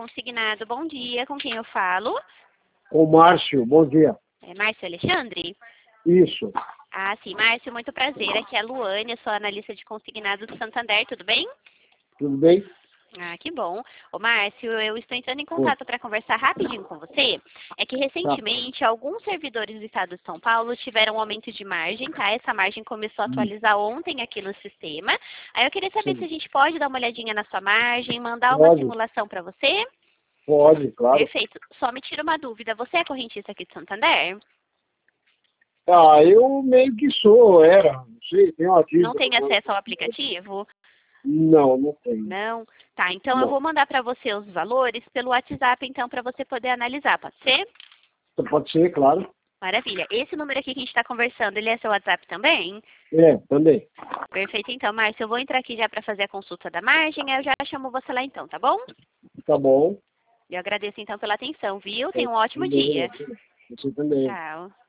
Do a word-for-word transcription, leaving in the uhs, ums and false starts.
Consignado, bom dia. Com quem eu falo? Com o Márcio, bom dia. É Márcio Alexandre? Isso, Ah, sim, Márcio, muito prazer. Aqui é a Luane, eu sou analista de consignado do Santander, tudo bem? tudo bem? Ah, que bom. Ô, Márcio, eu estou entrando em Oi. contato para conversar rapidinho com você. É que Tá. recentemente alguns servidores do estado de São Paulo tiveram um aumento de margem, tá? Essa margem começou a Hum, atualizar ontem aqui no sistema. Aí eu queria saber se sim. a gente pode dar uma olhadinha na sua margem, mandar uma Pode, simulação para você. pode, claro. Perfeito. Só me tira uma dúvida. Você é correntista aqui de Santander? Ah, eu meio que sou, era, não sei, tem uma Não dívida. tem acesso ao aplicativo? Não, não tem. Não? Tá, então eu Não. vou mandar para você os valores pelo WhatsApp, então, para você poder analisar, pode ser? Pode ser, claro. Maravilha. Esse número aqui que a gente está conversando, ele é seu WhatsApp também? É, também. Perfeito, então, Márcio, eu vou entrar aqui já para fazer a consulta da margem, aí eu já chamo você lá então, tá bom? Tá bom. Eu agradeço então pela atenção, viu? É, Tenha um ótimo também, dia. né? Você também. Tchau.